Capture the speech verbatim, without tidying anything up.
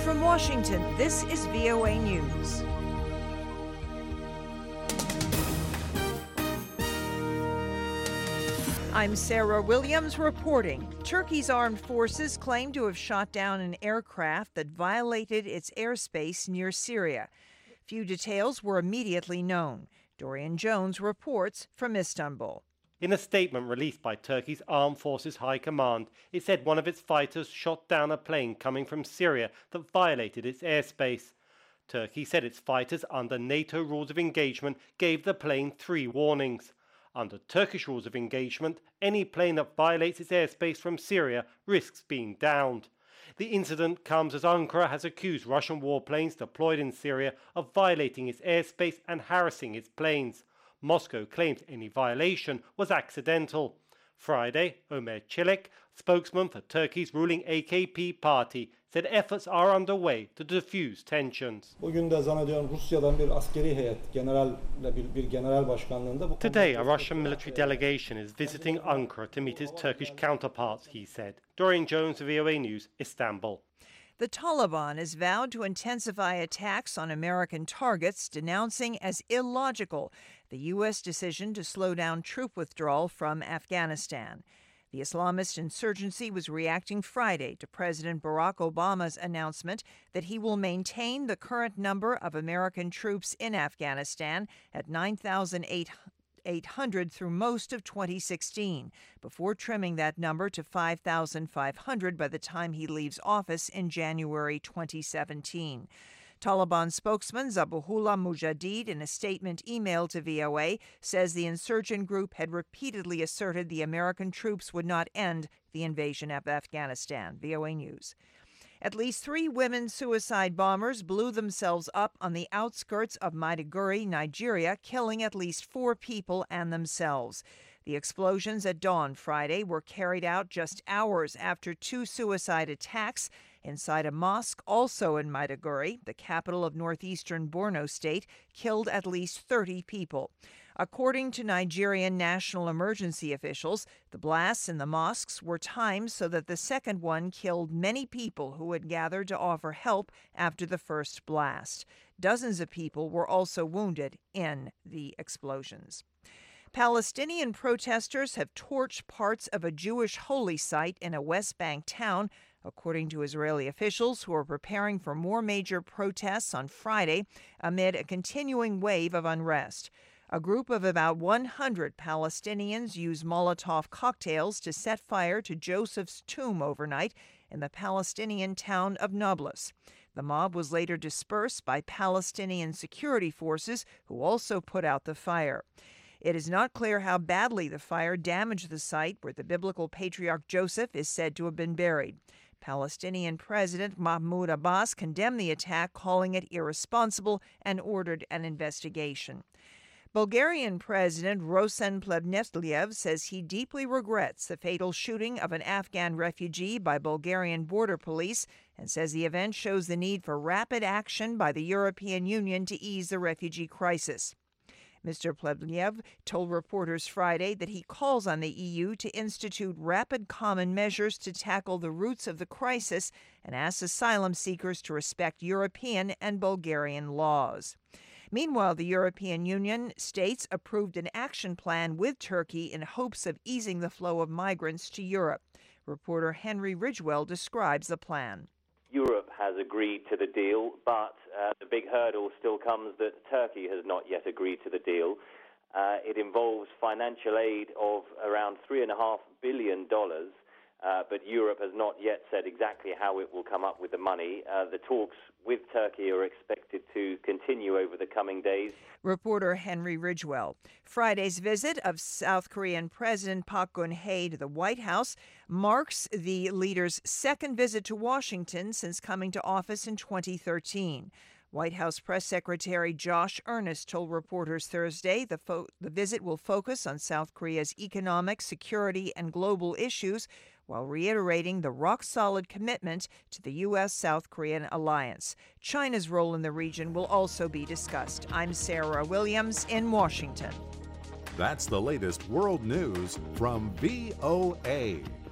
from Washington, this is V O A News. I'm Sarah Williams reporting. Turkey's armed forces claim to have shot down an aircraft that violated its airspace near Syria. Few details were immediately known. Dorian Jones reports from Istanbul. In a statement released by Turkey's Armed Forces High Command, it said one of its fighters shot down a plane coming from Syria that violated its airspace. Turkey said its fighters, under NATO rules of engagement, gave the plane three warnings. Under Turkish rules of engagement, any plane that violates its airspace from Syria risks being downed. The incident comes as Ankara has accused Russian warplanes deployed in Syria of violating its airspace and harassing its planes. Moscow claims any violation was accidental. Friday, Ömer Çelik, spokesman for Turkey's ruling A K P party, said efforts are underway to defuse tensions. Today, a Russian military delegation is visiting Ankara to meet its Turkish counterparts, he said. Dorian Jones, V O A News, Istanbul. The Taliban has vowed to intensify attacks on American targets, denouncing as illogical the U S decision to slow down troop withdrawal from Afghanistan. The Islamist insurgency was reacting Friday to President Barack Obama's announcement that he will maintain the current number of American troops in Afghanistan at nine thousand eight hundred through most of twenty sixteen, before trimming that number to five thousand five hundred by the time he leaves office in January twenty seventeen. Taliban spokesman Zabihullah Mujahid, in a statement emailed to V O A, says the insurgent group had repeatedly asserted the American troops would not end the invasion of Afghanistan. V O A News. At least three women suicide bombers blew themselves up on the outskirts of Maiduguri, Nigeria, killing at least four people and themselves. The explosions at dawn Friday were carried out just hours after two suicide attacks inside a mosque also in Maiduguri, the capital of northeastern Borno State, killed at least thirty people. According to Nigerian national emergency officials, the blasts in the mosques were timed so that the second one killed many people who had gathered to offer help after the first blast. Dozens of people were also wounded in the explosions. Palestinian protesters have torched parts of a Jewish holy site in a West Bank town, according to Israeli officials who are preparing for more major protests on Friday amid a continuing wave of unrest. A group of about one hundred Palestinians used Molotov cocktails to set fire to Joseph's tomb overnight in the Palestinian town of Nablus. The mob was later dispersed by Palestinian security forces, who also put out the fire. It is not clear how badly the fire damaged the site where the biblical patriarch Joseph is said to have been buried. Palestinian President Mahmoud Abbas condemned the attack, calling it irresponsible, and ordered an investigation. Bulgarian President Rosen Plevneliev says he deeply regrets the fatal shooting of an Afghan refugee by Bulgarian border police and says the event shows the need for rapid action by the European Union to ease the refugee crisis. Mister Plevneliev told reporters Friday that he calls on the E U to institute rapid common measures to tackle the roots of the crisis and asks asylum seekers to respect European and Bulgarian laws. Meanwhile, the European Union states approved an action plan with Turkey in hopes of easing the flow of migrants to Europe. Reporter Henry Ridgewell describes the plan. Europe has agreed to the deal, but uh, the big hurdle still comes that Turkey has not yet agreed to the deal. Uh, it involves financial aid of around three point five billion dollars, uh, but Europe has not yet said exactly how it will come up with the money. Uh, the talks with Turkey are expected to continue over the coming days. Reporter Henry Ridgewell. Friday's visit of South Korean President Park Geun-hye to the White House marks the leader's second visit to Washington since coming to office in twenty thirteen. White House Press Secretary Josh Earnest told reporters Thursday the, fo- the visit will focus on South Korea's economic, security, and global issues, while reiterating the rock-solid commitment to the U S South Korean alliance. China's role in the region will also be discussed. I'm Sarah Williams in Washington. That's the latest world news from V O A.